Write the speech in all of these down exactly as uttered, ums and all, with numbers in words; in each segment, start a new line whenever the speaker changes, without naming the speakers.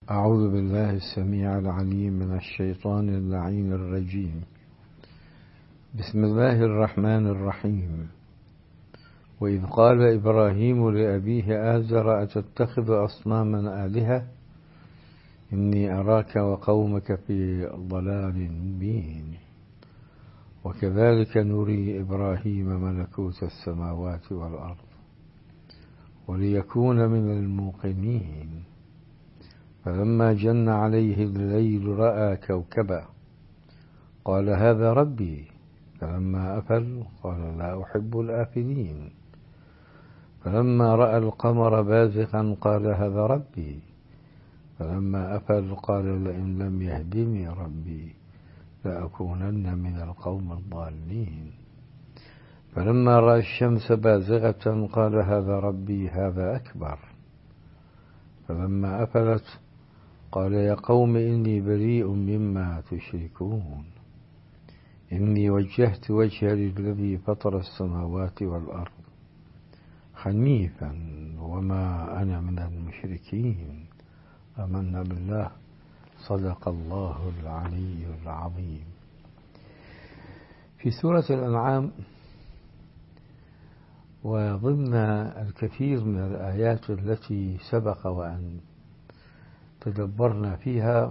أعوذ بالله السميع العليم من الشيطان اللعين الرجيم. بسم الله الرحمن الرحيم. وإذ قال إبراهيم لأبيه آزر أتتخذ أصناما آلهة إني أراك وقومك في ضلال مبين. وكذلك نري إبراهيم ملكوت السماوات والأرض وليكون من الموقنين. فلما جن عليه الليل رأى كوكبا قال هذا ربي، فلما أفل قال لا أحب الآفلين. فلما رأى القمر بازغا قال هذا ربي، فلما أفل قال لئن لم يهدني ربي لأكونن من القوم الضالين. فلما رأى الشمس بازغة قال هذا ربي هذا أكبر. فلما أفلت قال يا قوم إني بريء مما تشركون إني وجهت وجهي للذي فطر السماوات والأرض حنيفا وما أنا من المشركين. آمنا بالله. صدق الله العلي العظيم. في سورة الأنعام وضمن الكثير من الآيات التي سبق وأن تدبرنا فيها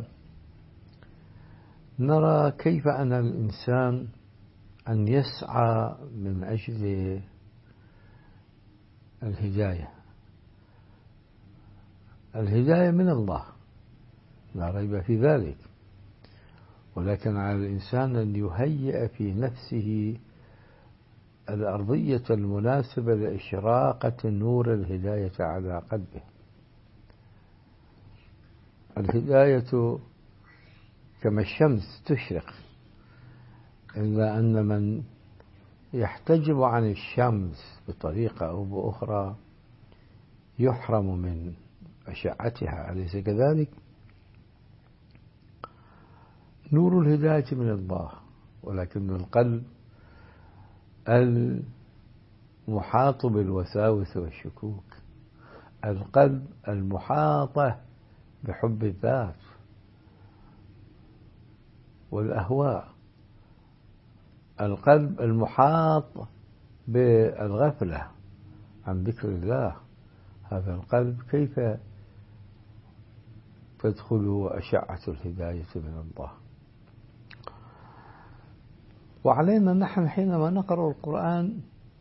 نرى كيف أن الإنسان أن يسعى من أجل الهداية. الهداية من الله لا ريب في ذلك، ولكن على الإنسان أن يهيئ في نفسه الأرضية المناسبة لإشراقة نور الهداية على قلبه. الهداية كما الشمس تشرق، إلا أن من يحتجب عن الشمس بطريقة أو بأخرى يحرم من أشعتها، أليس كذلك؟ نور الهداية من الله، ولكن القلب المحاط بالوساوس والشكوك، القلب المحاطة بحب الذات والأهواء، القلب المحاط بالغفلة عن ذكر الله، هذا القلب كيف تدخل أشعة الهداية من الله؟ وعلينا نحن حينما نقرأ القرآن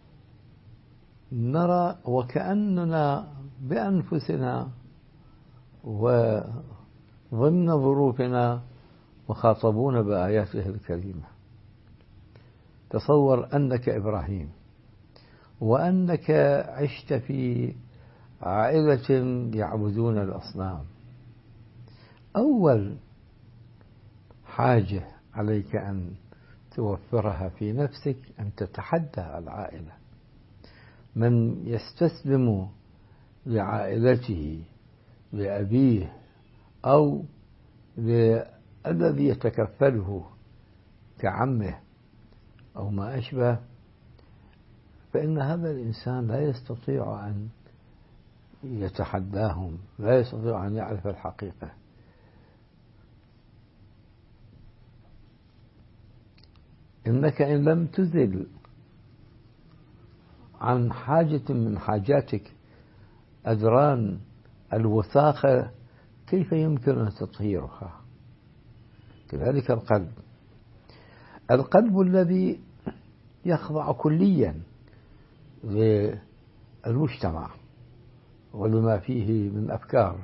نرى وكأننا بأنفسنا وضمن ظروفنا مخاطبون بآياته الكريمة. تصور أنك إبراهيم وأنك عشت في عائلة يعبدون الأصنام. أول حاجة عليك أن توفرها في نفسك أن تتحدى العائلة. من يستسلم لعائلته لأبيه أو للذي يتكفله كعمه أو ما أشبه، فإن هذا الإنسان لا يستطيع أن يتحداهم، لا يستطيع أن يعرف الحقيقة. إنك إن لم تزل عن حاجة من حاجاتك أدران الوثاقة كيف يمكن أن تطهيرها؟ كذلك القلب، القلب الذي يخضع كليا للمجتمع ولما فيه من أفكار،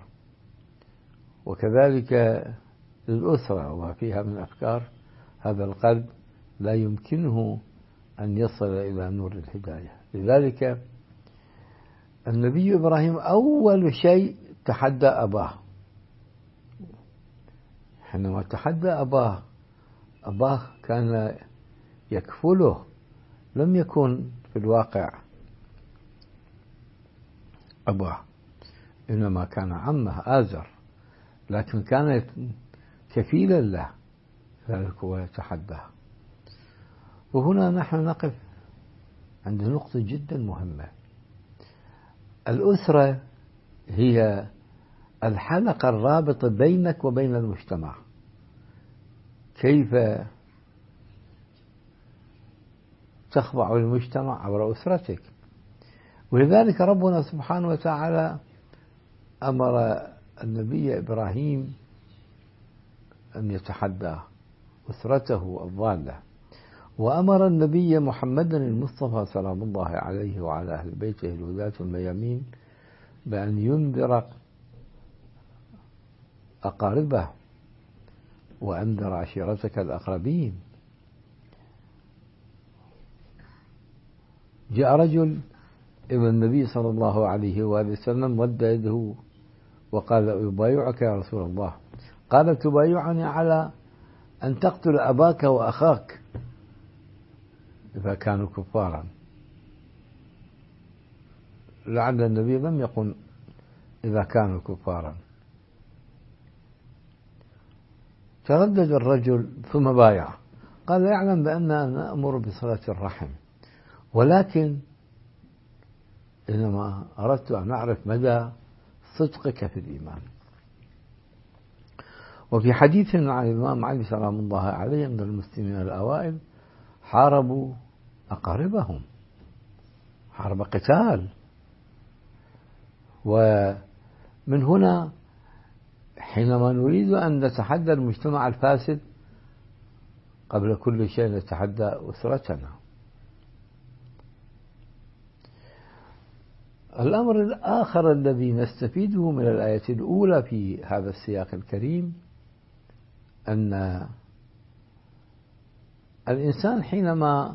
وكذلك للأسرة وما فيها من أفكار، هذا القلب لا يمكنه أن يصل إلى نور الهداية. لذلك النبي إبراهيم أول شيء تحدى أباه. حينما تحدى أباه، أباه كان يكفله، لم يكن في الواقع أباه، إنما كان عمه آزر، لكن كان كفيلا له، ذلك هو يتحداه. وهنا نحن نقف عند نقطة جدا مهمة. الأسرة هي الحلقة الرابطة بينك وبين المجتمع، كيف تخضع للمجتمع عبر أسرتك. ولذلك ربنا سبحانه وتعالى أمر النبي إبراهيم أن يتحدى أسرته الضالة، وأمر النبي محمدا المصطفى سلام الله عليه وعلى أهل بيته الهداة الميامين بأن ينذر أقاربه وأنذر عشيرتك الأقربين. جاء رجل إلى النبي صلى الله عليه وآله وسلم مد يده وقال: أبايعك يا رسول الله. قال: تبايعني على أن تقتل أباك وأخاك إذا كانوا كفارا. لعل النبي لم يقل إذا كانوا كفارا. تردد الرجل ثم بايع، قال: يعلم بأننا نأمر بصلة الرحم، ولكن إنما أردت أن أعرف مدى صدقك في الإيمان. وفي حديث عن الإمام علي سلام الله عليه أن المسلمين الأوائل حاربوا أقاربهم حرب قتال. ومن هنا حينما نريد أن نتحدى المجتمع الفاسد قبل كل شيء نتحدى أسرتنا. الأمر الآخر الذي نستفيده من الآية الأولى في هذا السياق الكريم أن الإنسان حينما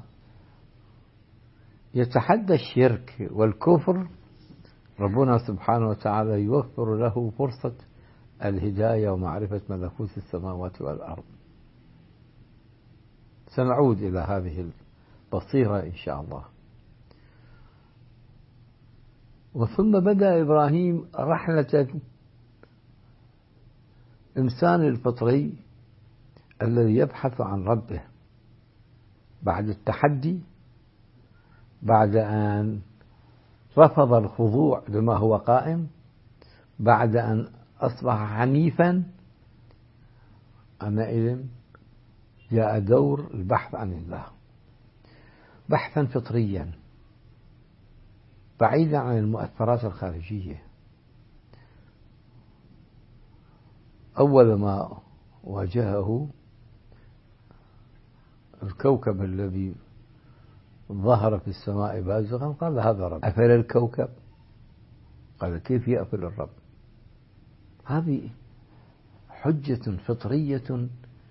يتحدى الشرك والكفر ربنا سبحانه وتعالى يوفر له فرصة الهداية ومعرفة ملكوت السماوات والأرض. سنعود إلى هذه البصيرة إن شاء الله. وثم بدأ إبراهيم رحلة الإنسان الفطري الذي يبحث عن ربه بعد التحدي، بعد أن رفض الخضوع لما هو قائم، بعد أن أصبح حنيفا. عندئذ جاء دور البحث عن الله بحثا فطريا بعيدا عن المؤثرات الخارجية. أول ما واجهه الكوكب الذي ظهر في السماء بازغا قال: هذا رب. أفل الكوكب؟ قال: كيف يأفل الرب؟ هذه حجة فطرية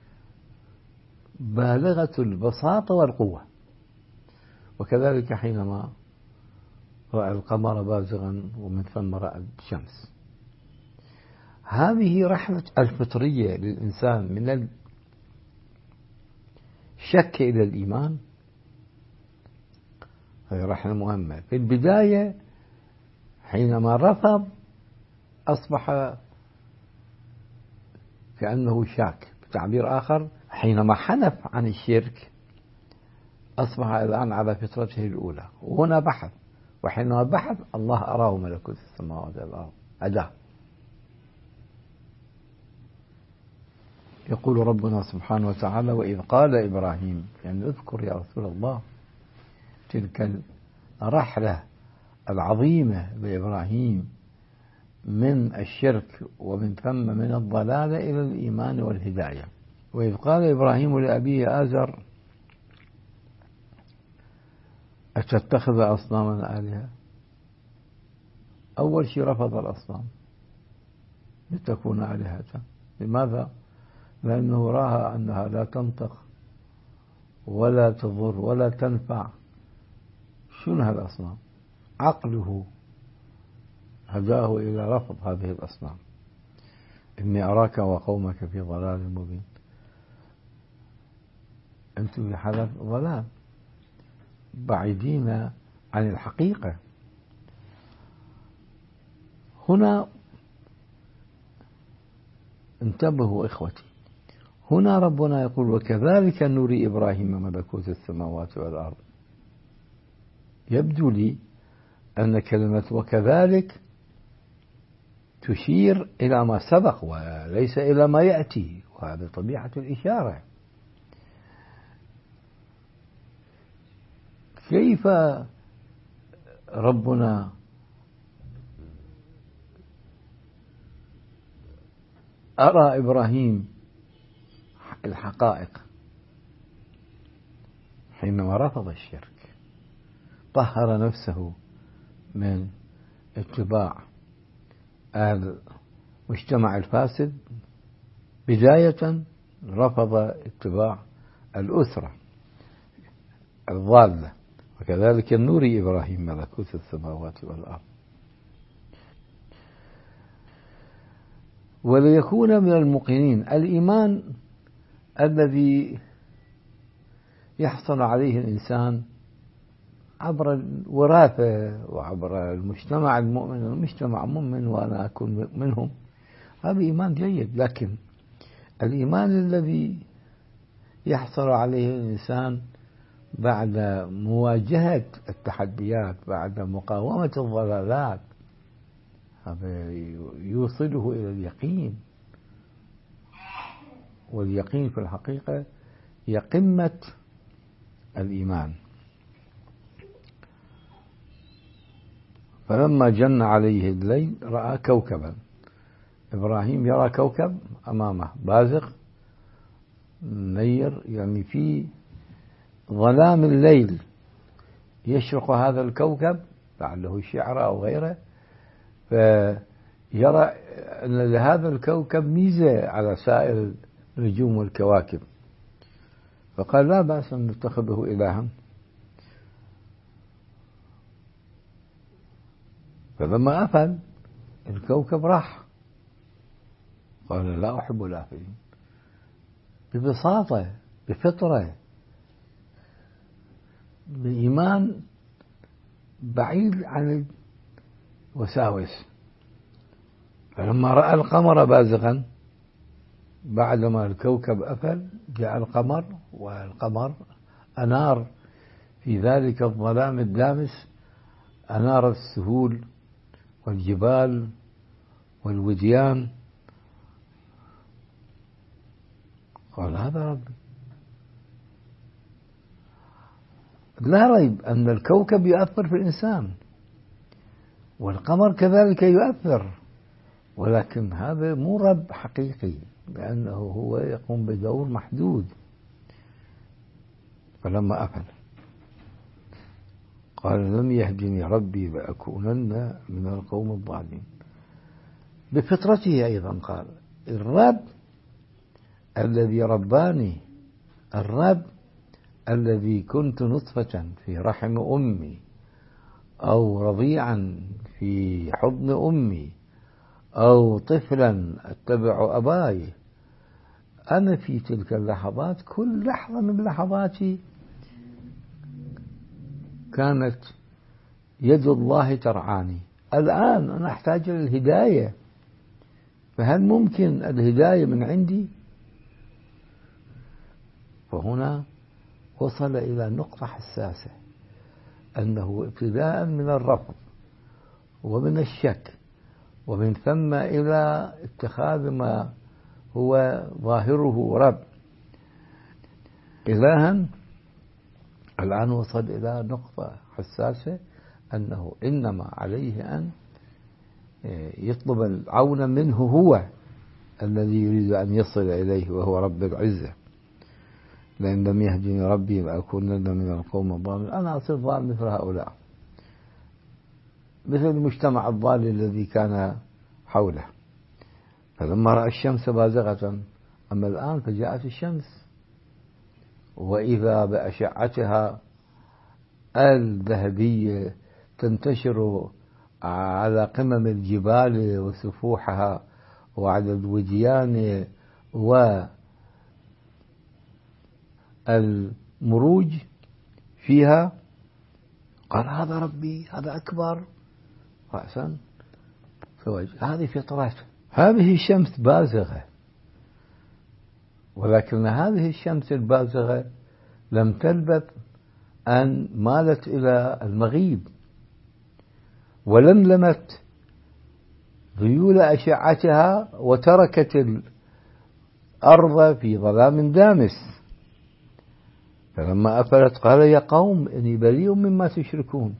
بالغة البساطة والقوة. وكذلك حينما رأى القمر بازغا ومن ثم رأى الشمس. هذه رحلة الفطرية للإنسان من الشك إلى الإيمان. هذه رحلة مهمة. في البداية حينما رفض أصبح كأنه شاك. بتعبير آخر حينما حنف عن الشرك أصبح الآن على فطرته الأولى. وهنا بحث، وحينما بحث الله أراه ملكوت السماوات والأرض أداه. يقول ربنا سبحانه وتعالى: وإذ قال إبراهيم، يعني اذكر يا رسول الله تلك الرحلة العظيمة بإبراهيم من الشرك ومن ثم من الضلال إلى الإيمان والهداية. وإذ قال إبراهيم لأبيه آزر أتتخذ أصناما آلهة. أول شيء رفض الأصنام لتكون آلهة. لماذا؟ لأنه رأى أنها لا تنطق ولا تضر ولا تنفع. شنو هالأصنام؟ عقله هداه إلى رفض هذه الأصنام. إني أراك وقومك في ضلال مبين. أنتم في حالة ضلال بعيدين عن الحقيقة. هنا انتبهوا إخوتي، هنا ربنا يقول: وكذلك نري إبراهيم ملكوت السماوات والأرض. يبدو لي أن كلمة وكذلك تشير إلى ما سبق وليس إلى ما يأتي، وهذا طبيعة الإشارة. كيف ربنا أرى إبراهيم الحقائق حينما رفض الشرك، طهر نفسه من اتباع المجتمع الفاسد، بداية رفض اتباع الأسرة الضالة، وكذلك نوري إبراهيم ملكوت السماوات والأرض. وليكون من الموقنين، الإيمان الذي يحصل عليه الإنسان عبر الوراثة وعبر المجتمع المؤمن، المجتمع مؤمن وأنا أكون منهم، هذا إيمان جيد. لكن الإيمان الذي يحصل عليه الإنسان بعد مواجهة التحديات، بعد مقاومة الضلالات، هذا يوصله إلى اليقين، واليقين في الحقيقة هي قمة الإيمان. فلما جن عليه الليل رأى كوكبا، إبراهيم يرى كوكب أمامه بازغ منير، يعني في ظلام الليل يشرق هذا الكوكب، لعله شعرة أو غيره، فيرى أن لهذا الكوكب ميزة على سائر النجوم والكواكب، فقال لا بأس أن نتخذه إلها. فلما أفل الكوكب راح، قال لا أحب الآفلين، ببساطة، بفطرة، بإيمان بعيد عن الوساوس. فلما رأى القمر بازغا، بعدما الكوكب أفل جاء القمر، والقمر أنار في ذلك الظلام الدامس، أنار السهول والجبال والوديان، قال هذا ربي. لا ريب أن الكوكب يؤثر في الإنسان، والقمر كذلك يؤثر، ولكن هذا مو رب حقيقي، لأنه هو يقوم بدور محدود. فلما أفل قال لم يهدني ربي لأكونن من القوم الضالين. بفطرته أيضا قال الرب الذي رباني، الرب الذي كنت نطفة في رحم أمي، أو رضيعا في حضن أمي، أو طفلا أتبع أباي، أنا في تلك اللحظات كل لحظة من لحظاتي كانت يد الله ترعاني. الآن أنا أحتاج إلى الهداية، فهل ممكن الهداية من عندي؟ فهنا وصل إلى نقطة حساسة، أنه ابتداء من الرفض ومن الشك، ومن ثم إلى اتخاذ ما هو ظاهره رب إلها، الآن وصل إلى نقطة حساسة، أنه إنما عليه أن يطلب العون منه هو الذي يريد أن يصل إليه، وهو رب العزة. لأن لم يهدني ربي لأكونن من القوم الضالين، أنا أصير ضال مثل هؤلاء، مثل المجتمع الضال الذي كان حوله. فلما رأى الشمس بازغة، أما الآن فجاءت الشمس، وإذا بأشعتها الذهبية تنتشر على قمم الجبال وسفوحها وعلى الوديان والمروج فيها، قال هذا ربي، هذا أكبر رأسا فوجه. هذه فطرته. هذه الشمس بازغة، ولكن هذه الشمس البازغة لم تلبث أن مالت إلى المغيب، ولملمت ذيول أشعتها وتركت الأرض في ظلام دامس، فلما أفلت قال يا قوم إني بريء مما تشركون.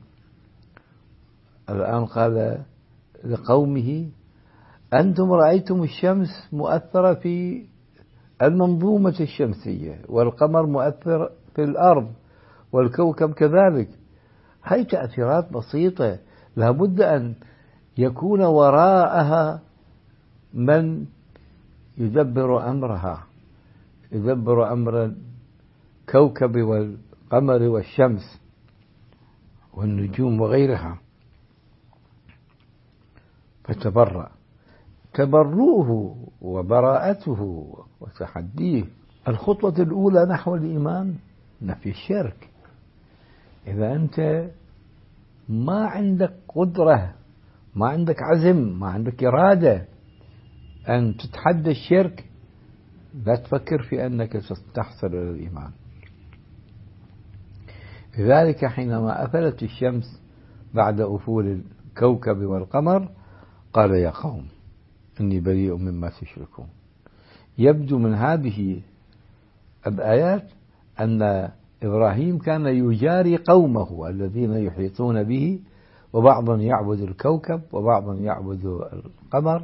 الآن قال لقومه أنتم رأيتم الشمس مؤثرة في المنظومة الشمسية، والقمر مؤثر في الأرض، والكوكب كذلك. هاي تأثيرات بسيطة لابد أن يكون وراءها من يدبر أمرها، يدبر أمر الكوكب والقمر والشمس والنجوم وغيرها. فتبرأ، تبرؤه وبراءته وتحديه. الخطوة الأولى نحو الإيمان نفي الشرك. إذا أنت ما عندك قدرة، ما عندك عزم، ما عندك إرادة أن تتحدى الشرك، لا تفكر في أنك ستحصل إلى الإيمان. لذلك حينما أفلت الشمس بعد أفول الكوكب والقمر قال يا قوم إني بريء مما تشركون. يبدو من هذه الآيات أن إبراهيم كان يجاري قومه الذين يحيطون به، وبعض يعبد الكوكب وبعض يعبد القمر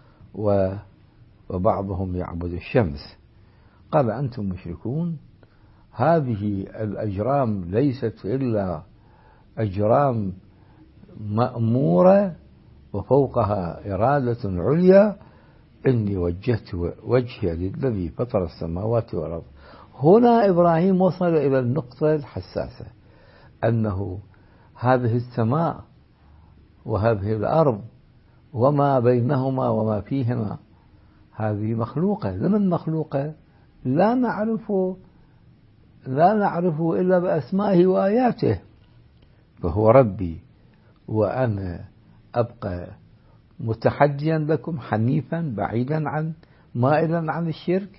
وبعضهم يعبد الشمس. قال أنتم مشركون، هذه الأجرام ليست إلا أجرام مأمورة وفوقها إرادة عليا. إني وجهت وجهي للذي فطر السماوات والأرض. هنا إبراهيم وصل إلى النقطة الحساسة، أنه هذه السماء وهذه الأرض وما بينهما وما فيهما هذه مخلوقة. لمن مخلوقة؟ لا نعرف لا نعرف إلا بأسمائه وآياته. فهو ربي، وأنا أبقى متحديا لكم حنيفا بعيدا عن مائلا عن الشرك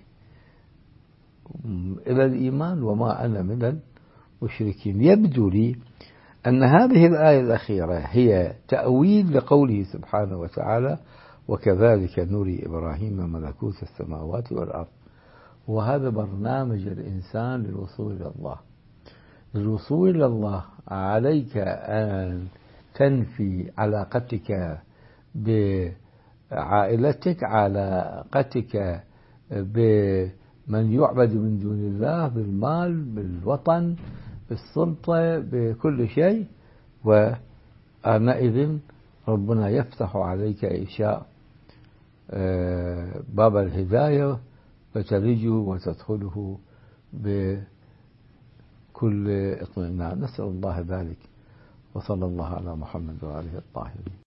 إلى الإيمان، وما أنا من المشركين. يبدو لي أن هذه الآية الأخيرة هي تأويل لقوله سبحانه وتعالى وكذلك نري إبراهيم ملكوت السماوات والأرض. وهذا برنامج الإنسان للوصول إلى الله. للوصول إلى الله عليك أن تنفي علاقتك بعائلتك، علاقتك بمن يعبد من دون الله، بالمال، بالوطن، بالسلطة، بكل شيء. وآنئذ ربنا يفتح عليك إنشاء باب الهداية فتلجه وتدخله بكل اطمئنان. نسأل الله ذلك، وصلى الله على محمد وآله الطاهرين.